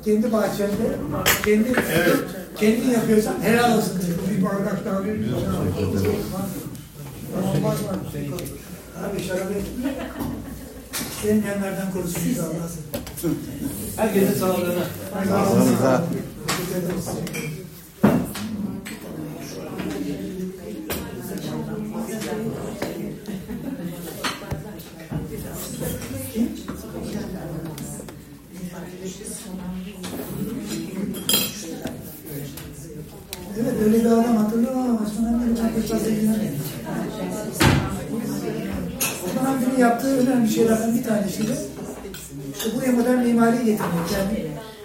kendi bahçende, kendin yapıyorsan helal olsun dedim. Bir bardak daha bir olmaz mı? Abi şarabı senin yanlardan korusun inşallah. Herkesin sağlığına. Sağlığına. Evet, öyle bir adam hatırlıyorum ama Osman Hamdi'nin çok fazla ilgilenmiyor. Osman Hamdi'nin yaptığı önemli şeylerden bir tanesi de işte buraya modern mimari getirmek. Yani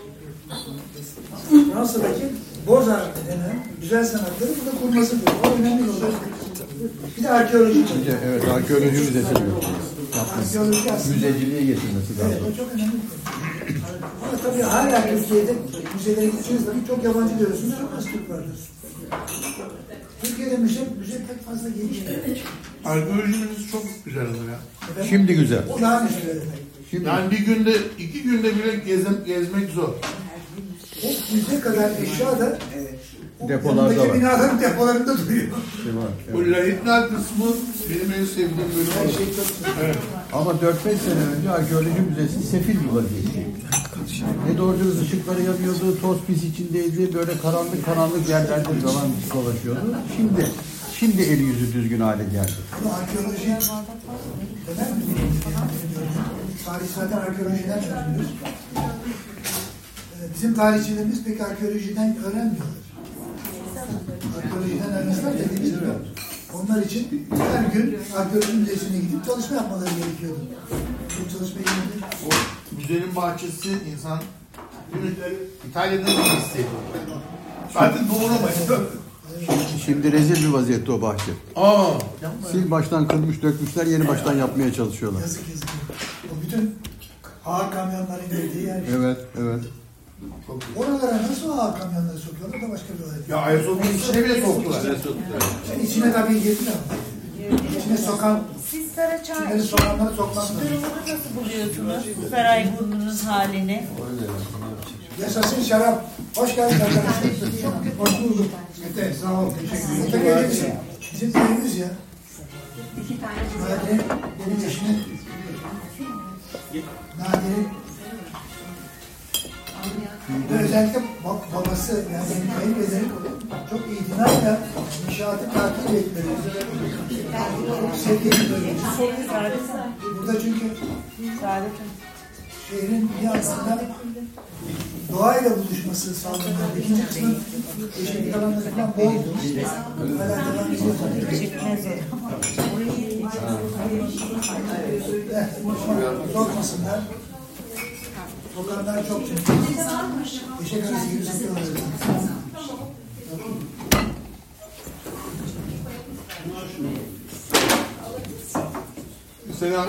Fransa'daki Beaux-Arts denen güzel sanatları burada kurmasıdır. O önemli olur. Bir de arkeoloji. Evet, arkeoloji müzesi müzeciliğe getirmesi lazım. Evet, o çok önemli bir konu. Ama tabii hala Türkiye'de müzelere gideceğiz zaman çok yabancı görüyorsunuz, çok az Türk vardır. Türkiye'de müze pek fazla gelişmiyor. Arkeolojimiz çok güzel olur ya. Efendim? Şimdi güzel. Olağanüstü. Şimdi Yani bir günde, 2 günde bile gezmek zor. O müze kadar eşya da depolarda var. binaların depolarında duruyor. Bu lahitler kısmı benim en sevdiğim bölüm. Her şey çok güzel. Evet. Ama 4-5 sene önce arkeoloji müzesi sefil bir vaziyetteydi. Ne doğru dürüst ışıkları yanıyordu, toz pis içindeydi, böyle karanlık yerlerde zaman dolaşıyordu. Şimdi eli yüzü düzgün hale geldi. Bu arkeoloji neden mi? Tarih zaten arkeolojiden öğreniyoruz. Bizim tarihçilerimiz pek arkeolojiden öğrenmiyorlar. Arkeolojiden öğrenmişler dediğimiz gibi. Onlar için her gün arkeoloji müzesine gidip çalışma yapmaları gerekiyordu. Bu çalışmayı yapıyor. O müzenin bahçesi insan İtalya'da da hissediyor. Zaten doğramayın. Şimdi rezil bir vaziyette o bahçe. Sil baştan kırmış dökmüşler, yeni baştan yapmaya çalışıyorlar. Yazık. O bütün ağır kamyonların geldiği yer. Evet. Oralara nasıl ağır kamyonları sokuyorlar da başka bir olay. Ya Ayasofya'nın içine bile soktular. Yani içine tabii girdiler. İçine sokan, Siz Saraçhane içleri sokanları sokmaz. durumunu nasıl buluyorsunuz? Sarayburnu'nun halini. Yaşasın şarap. Hoş geldin arkadaşlar. Hoş bulduk. Evet, sağ ol. Teşekkür ederim. Bizim köyümüz ya. Nadire, benim eşimin Nadire'nin özellikle babası, yani benim kayınpederim çok itinayla inşaatı takip etmeli. Çok sevdiğim bölüm. Burada çünkü şehrin bir yandan doğayla buluşması sağlanıyor. İkinci kısmı yeşillik alanlarından boldu. Hala devam ediyor. Sokmasınlar. Sokanlar çok çünkü. Eşek arası gibi sokuyorlar. Mesela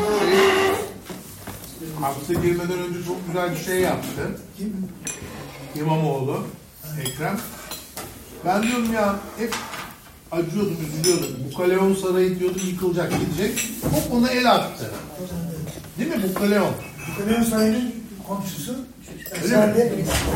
hapse girmeden önce çok güzel bir şey yaptı. Kim? İmamoğlu, Ekrem. Ben diyorum ya hep acıyordum, üzülüyordum. Bu Kaleon Sarayı diyordum yıkılacak, gidecek. Hop ona el attı. Değil mi bu Kaleon? Bu Kaleon Sarayı'nın komşusu. Öyle mi?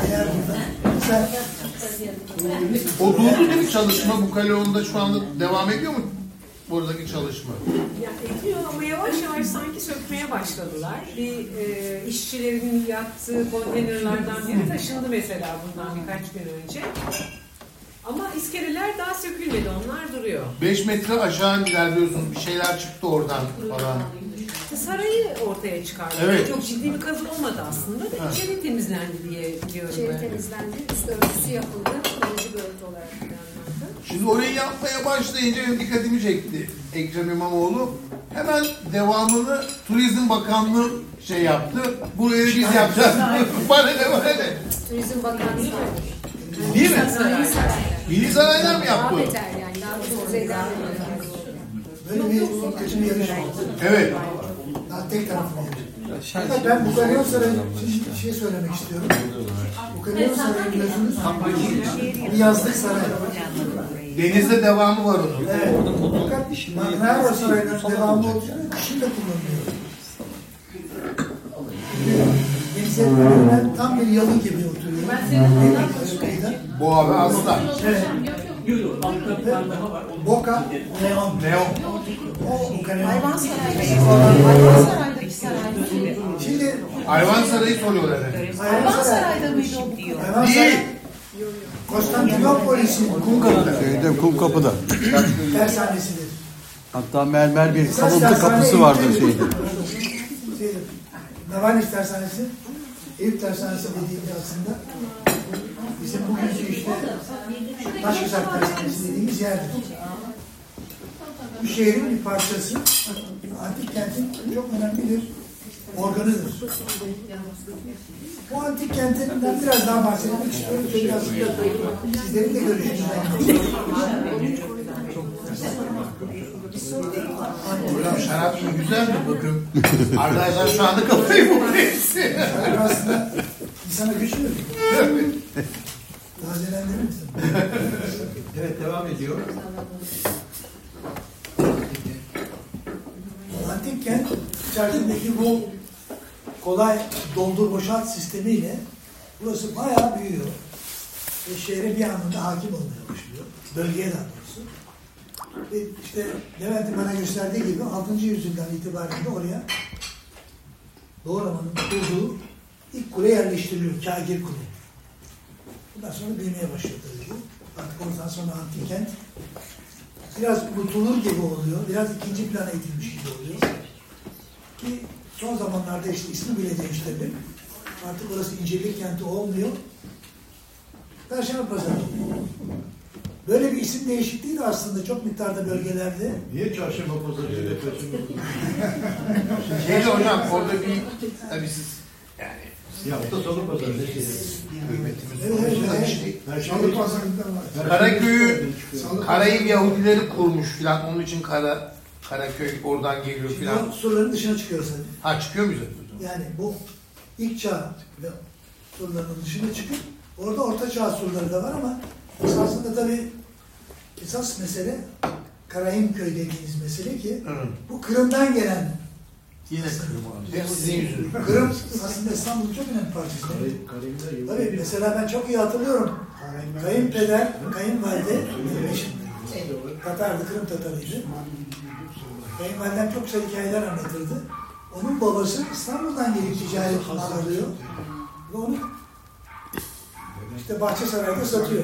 O durdu değil mi çalışma? Bu Kaleon'da şu anda devam ediyor mu buradaki çalışma? Ya ediyor ama yavaş yavaş sanki sökmeye başladılar. Bir işçilerin yattığı konteynerlardan biri taşındı mesela bundan birkaç gün önce. Ama iskeleler daha sökülmedi, onlar duruyor. 5 metre aşağı ilerliyorsunuz, bir şeyler çıktı oradan falan. Sarayı ortaya çıkardı. Evet. Çok ciddi bir kazı olmadı aslında da içeri temizlendi diye biliyorum İçeri ben. temizlendi, üst örtüsü yapıldı, kalıcı bir örtü olarak planlandı. Şimdi orayı yapmaya başlayınca benim dikkatimi çekti Ekrem İmamoğlu. Hemen devamını Turizm Bakanlığı şey yaptı. Burayı biz yapacağız. Bana ne? Turizm Bakanlığı Değil mi? Milli Saraylar mı yaptı? daha onu? beter yani, daha üst düzeyden Böyle bir seçim yarışı oldu. Evet. Daha tek taraflı yarış. Ben bu Kaleon Sarayı'nın bir şey söylemek istiyorum. Bu Kaleon Sarayı'nın biliyorsunuz bir yazlık saray. Denizde devamı var onun. Evet. Fakat Magnaro Sarayı'nın devamı olduğu için kışın da kullanılıyor. Denize dizlerinden tam bir yalı gibi oturuyor. Bu abi aslan. Evet. Boca Neon. Neon. O Boca Neon. Hayvansaray'daki saray. Şimdi Hayvan sarayı soruyorlar. Hayvansaray'da mıydı o? Hayvansaray Konstantinopolis'in Şeyde Kumkapı'da. tersanesidir. Hatta mermer bir Esas kalıntı tersane kapısı vardır Eyüp şeyde. Navaniş tersanesi, Eyüp tersanesi dediğimiz aslında bizim bugünkü işte Taşkısak tersanesi dediğimiz yerdir. Bu şehrin bir parçası, antik kentin çok önemli bir organıdır. Bu antik kentinden biraz daha bahsetmek istiyorum. Şöyle aslında sizlerin de görüşünüzden. Hocam şarap iyi güzel mi bakın? Arkadaşlar şu anda kafayı buldu hepsi. Şarap aslında insana güç mü? Tazelendirir misin? Evet, devam ediyor. Antik kent içerisindeki bu kolay doldur boşalt sistemiyle burası bayağı büyüyor. Ve şehre bir anlamda hakim olmaya başlıyor. Bölgeye daha doğrusu. Ve işte Levent'in bana gösterdiği gibi 6. yüzyıldan itibaren de oraya Doğu Roma'nın kurduğu ilk kule yerleştiriliyor. Kagir Kule. Bundan sonra büyümeye başlıyor tabii bu. Artık ondan sonra antik kent biraz unutulur gibi oluyor. Biraz ikinci plana itilmiş gibi oluyor. Ki son zamanlarda işte ismi bile değiştirdim. Artık orası İncirlik kenti olmuyor. Perşembe Pazarı oluyor. Böyle bir isim değişikliği de aslında çok miktarda bölgelerde. Niye çarşamba pazarıyla perşembe pazarı? Şeyde hocam orada bir tabii siz yani Ya hafta sonu pazarı. kıymetimiz Perşembe Karaköy'ü Karayip Yahudileri kurmuş filan. Onun için Karaköy oradan geliyor Şimdi filan. o surların dışına çıkıyor zaten. Ha çıkıyor muyuz? Yani bu ilk çağ ve surlarının dışına çıkıp orada orta çağ surları da var ama esasında tabii esas mesele Karahimköy dediğimiz mesele ki bu Kırım'dan gelen Yine Kırım abi. Hep sizin yüzünüz. Kırım aslında İstanbul'un çok önemli parçası. Tabii mesela ben çok iyi hatırlıyorum. Kayınpeder, kayınvalide benim eşim. Tatardı, Kırım Tatarıydı. Kayınvalidem çok güzel hikayeler anlatırdı. Onun babası İstanbul'dan gelip ticaret alıyor. Ve onu işte Bahçesaray'da satıyor.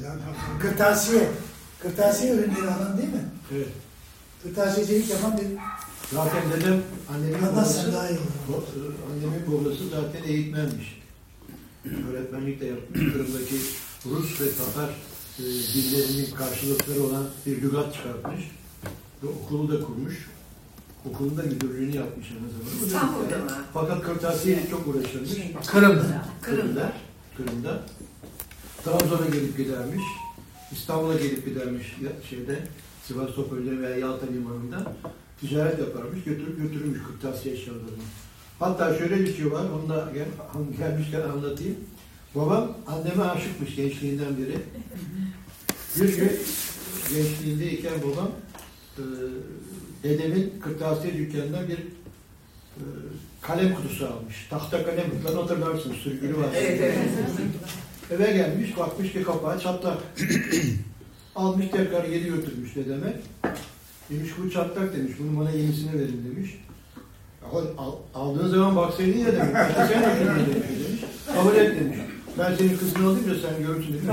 Kırtasiye ürünleri alan değil mi? Evet. Kırtasiyecilik yapan bir Zaten dedem anlatsan daha iyi olur. annemin babası zaten eğitmenmiş. Öğretmenlik de yapmış. Kırım'daki Rus ve Tatar dillerinin karşılıkları olan bir lügat çıkartmış. Ve okulu da kurmuş. Okulun da müdürlüğünü yapmış aynı zamanda. İstanbul'da mı? Fakat kırtasiyeyle çok uğraşırmış. Kırım'da. Kırım'da. Trabzon'a gelip gidermiş. İstanbul'a gelip gidermiş şeyde, Sivastopol'de veya Yalta limanında ticaret yaparmış, götürürmüş kırtasiye eşyalarını. Hatta şöyle bir şey var, onu da gelmişken anlatayım. Babam anneme aşıkmış gençliğinden beri. Bir gün gençliğindeyken babam dedemin kırtasiye dükkanından bir kalem kutusu almış. Tahta kalem kutularını hatırlarsınız, sürgülü var. Evet. Eve gelmiş, bakmış ki kapağı çatlak. Almış tekrar geri götürmüş dedeme. Demiş bu çatlak demiş, bunun bana yenisini verin demiş. Aldığın zaman baksaydın ya demiş. Sen de demiş. Kabul et demiş. Ben senin kızını alayım da sen görürsün demiş.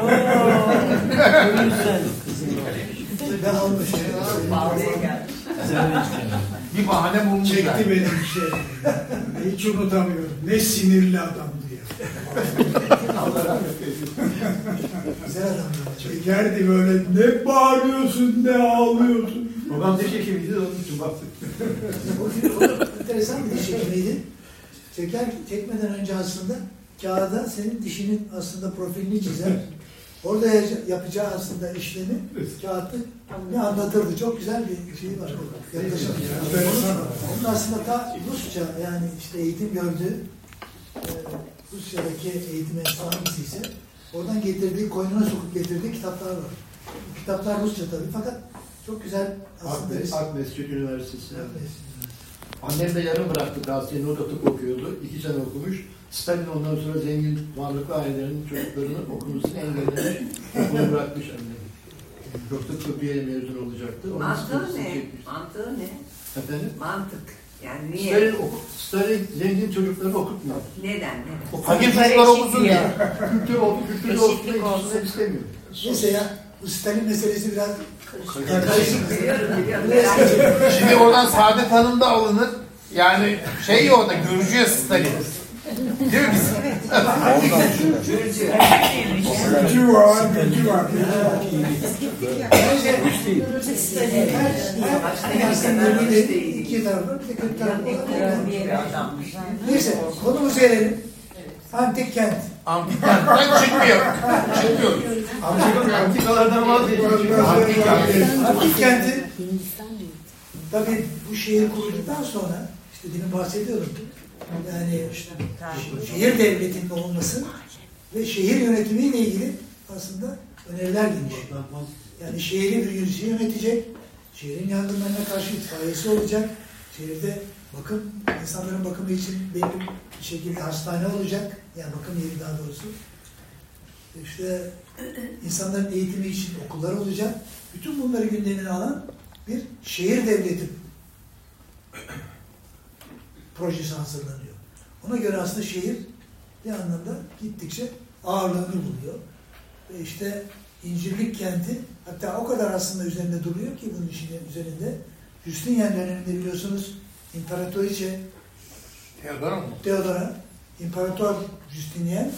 Ben almışım. Bağlıya geldi. Bir bahane bulmuş Çekti yani. benim şey. Hiç unutamıyorum. Ne sinirli adamdı ya. Allah rahmet eylesin. Güzel adam. Çekerdi böyle, ne bağırıyorsun, ne ağlıyorsun. Babam diş hekimiydi, onun için baktık. O enteresan bir diş hekimiydi. Çekmeden önce aslında kağıda senin dişinin aslında profilini çizer. Orada yapacağı aslında işlemi kağıtta ne anlatırdı. Çok güzel bir şey var. Yaklaşım. Onun aslında ta Rusça yani işte eğitim gördüğü Rusya'daki eğitim hangisi ise oradan getirdiği, koynuna sokup getirdiği kitaplar var. Bu kitaplar Rusça tabii fakat çok güzel aslında. Ak Mescid Üniversitesi. Annem de yarım bıraktı Gazi'nin, o da tıp okuyordu. 2 sene okumuş. Stalin ondan sonra zengin, varlıklı ailelerin çocuklarını okumasını engellemiş. Okulu bırakmış annem. Yoksa tıbbiye mezun olacaktı. Onun Mantığı sıkıntısı ne? çekmiş. Mantığı ne? Efendim? Mantık. Yani niye? Stalin zengin çocuklarını okutmuyor. Neden? Fakir çocuklar okusun diye. Kültür Eşitlik olsun olsun. istemiyor. Neyse ya, bu Stalin meselesi biraz karışık. Biliyorum merak ediyorum. Şimdi oradan Saadet Hanım da alınır. Yani şey orada Gürcü'ye Stalin. Değil mi? Gücü var, gücü var. İki tarafı bir de kötü tarafı var. Bir adammış. Neyse, konumuza gelelim. Antik kent. Antikent'ten çıkmıyor. Çıkmıyor. Antikalardan vazgeçmiş. Antik kenti, tabii bu şehir kurulduktan sonra, işte demin bahsediyordum. Yani şehir devletinin olması ve şehir yönetimiyle ilgili aslında öneriler gelmiş. Yani şehri bir yönetici yönetecek, şehrin yangınlarına karşı itfaiyesi olacak, şehirde bakım, insanların bakımı için belli bir şekilde hastane olacak, yani bakım yeri daha doğrusu. İşte insanların eğitimi için okullar olacak. Bütün bunları gündemine alan bir şehir devleti projesi hazırlanıyor. Ona göre aslında şehir bir anlamda gittikçe ağırlığını buluyor. Ve işte İncirlik kenti, hatta o kadar aslında üzerinde duruyor ki bunun işinin üzerinde. Justinian döneminde biliyorsunuz İmparatoriçe Theodora, İmparator Justinian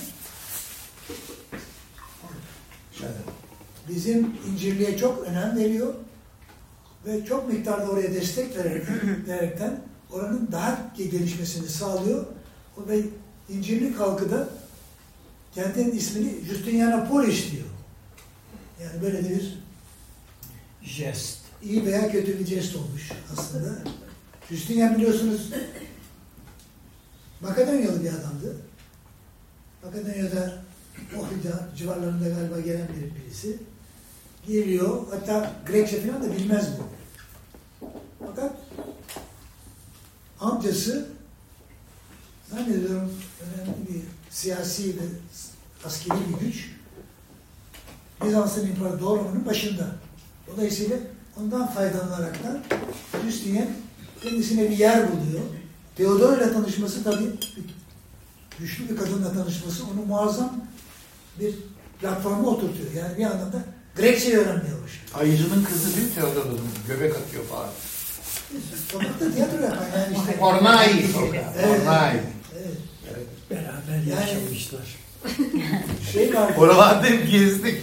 bizim İncirliğe çok önem veriyor ve çok miktarda oraya destek vererekten oranın daha gelişmesini sağlıyor. Ve İncirlik halkı da kentin ismini Justinianopolis diyor. Yani böyle de bir Jest. iyi veya kötü bir jest olmuş aslında. Justinian biliyorsunuz Makedonyalı bir adamdı. Makedonya'da Ohrid'a civarlarında galiba gelen birisi. Geliyor. Hatta Grekçe falan da bilmez bu. Fakat amcası zannediyorum önemli bir siyasi ve askeri bir güç. Bizans'ın imparatorluğunun başında. Dolayısıyla ondan faydalanaraktan Justinian kendisine bir yer buluyor. Theodora ile tanışması tabii güçlü bir kadınla tanışması onu muazzam bir platforma oturtuyor. Yani bir anlamda Grekçe'yi öğrenmeye başlıyor. Ayıcının kızı değil mi Teodora'nın? Göbek atıyor falan. Sokakta tiyatro yapan yani işte. Ornai. Evet. Ornai. Evet. Beraber yaşamışlar. Şey var. Oralarda hep gezdik.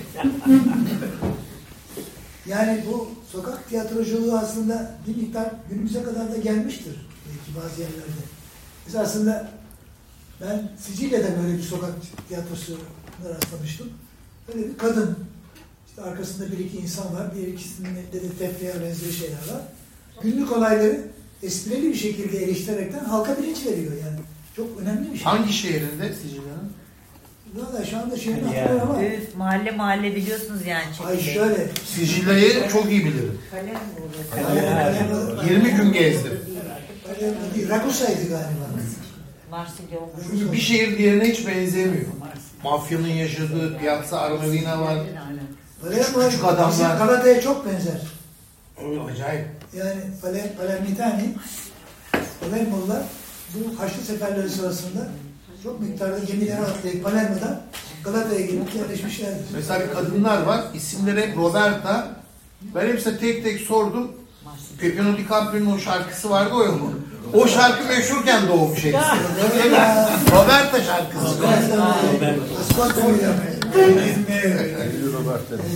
Yani bu sokak tiyatroculuğu aslında bir miktar günümüze kadar da gelmiştir belki bazı yerlerde. Biz aslında ben Sicilya'da böyle bir sokak tiyatrosuna rastlamıştım. Böyle bir kadın, işte arkasında bir iki insan var, bir ikisinde de tefriye benzeri şeyler var. Günlük olayları esprili bir şekilde eleştirerekten halka bilinç veriyor yani. Çok önemli bir şey. Hangi şehrinde Sicilya'nın? Valla şu anda şeyini hatırlıyorum ama. Evet, mahalle biliyorsunuz yani. Ay şöyle. Sicilya'yı çok iyi bilirim. Kalem mi 20 gün gezdim. Rakosa'ydı galiba. Marsilya olmuş. Çünkü bir şehir diğerine hiç benzemiyor. Mafyanın yaşadığı Piazza Armerina var. Küçük adamlar. Galata'ya çok benzer. Öyle acayip. Yani Palermitani, Palermo'lular bu Haçlı seferleri sırasında çok miktarda gemilere atlayıp Palermo'dan Galata'ya gelip yerleşmişlerdir. Mesela bir kadınlar var. İsimleri hep Roberta. Ben hepsine tek tek sordum. Pepino DiCaprio'nun o şarkısı vardı o mu? O şarkı meşhurken doğmuş hepsi. Roberta şarkısı. Ascoltami. Robert'te.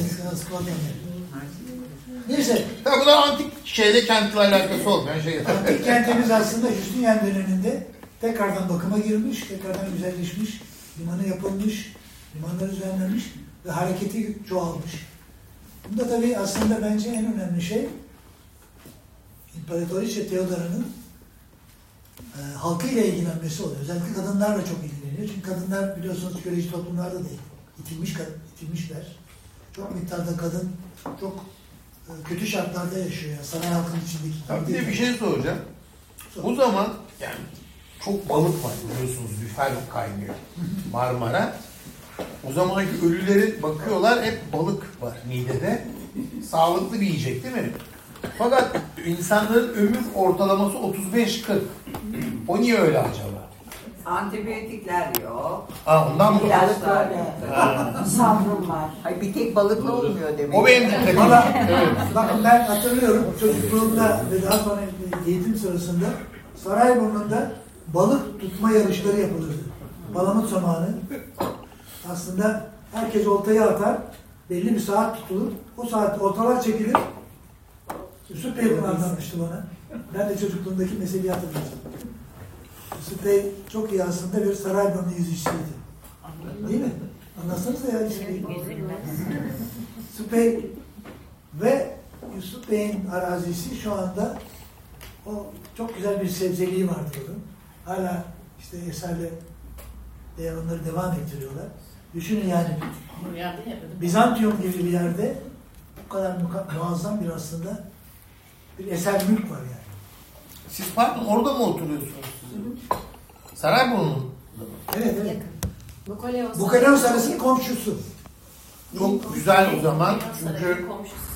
Neyse, Tabi bu da antik şeyle kentle alakası olmayan şey. antik kentimiz aslında Justinian döneminde tekrardan bakıma girmiş, tekrardan güzelleşmiş, limanı yapılmış, limanlar düzenlenmiş ve hareketi çoğalmış. Bunda tabii aslında bence en önemli şey İmparatoriçe Theodora'nın halkıyla ilgilenmesi oluyor. Özellikle kadınlarla çok ilgileniyor. Çünkü kadınlar biliyorsunuz köleci toplumlarda değil. İtilmişler. Çok miktarda kadın çok kötü şartlarda yaşıyor. Yani saray halkının içindeki. Tabii bir de bir şey soracağım. O zaman yani çok balık var biliyorsunuz, lüfer kaynıyor Marmara. O zamanki ölüleri bakıyorlar, hep balık var midede. Sağlıklı bir yiyecek değil mi? Fakat insanların ömür ortalaması 35-40. O niye öyle acaba? Antibiyotikler yok. Ondan mı? İlaçlar yok. Sabrım var. Hayır, bir tek balıkla olmuyor demek. O benim dikkatimi. Valla Evet. bakın ben hatırlıyorum çocukluğumda ve daha sonra eğitim sırasında Sarayburnu'nda balık tutma yarışları yapılırdı. Palamut zamanı. Aslında herkes oltayı atar, belli bir saat tutulur. O saat oltalar çekilir. Yusuf Bey bunu anlatmıştı bana. Ben de çocukluğumdaki meseleyi hatırladım. Yusuf Bey çok iyi aslında bir Sarayburnu yüzücüsüydü. Değil mi? Anlatsanıza ya Yusuf Bey. Yusuf Bey ve Yusuf Bey'in arazisi şu anda o çok güzel bir sebzeliği vardı onun. Hala işte Eser'le onları devam ettiriyorlar. Düşünün yani Bizantium gibi bir yerde bu kadar muazzam bir aslında bir eser mülk var yani. Siz pardon orada mı oturuyorsunuz? Sarayburnu'nun. Evet evet. Bukoleos. Bukoleos arasının komşusu. Çok güzel o zaman çünkü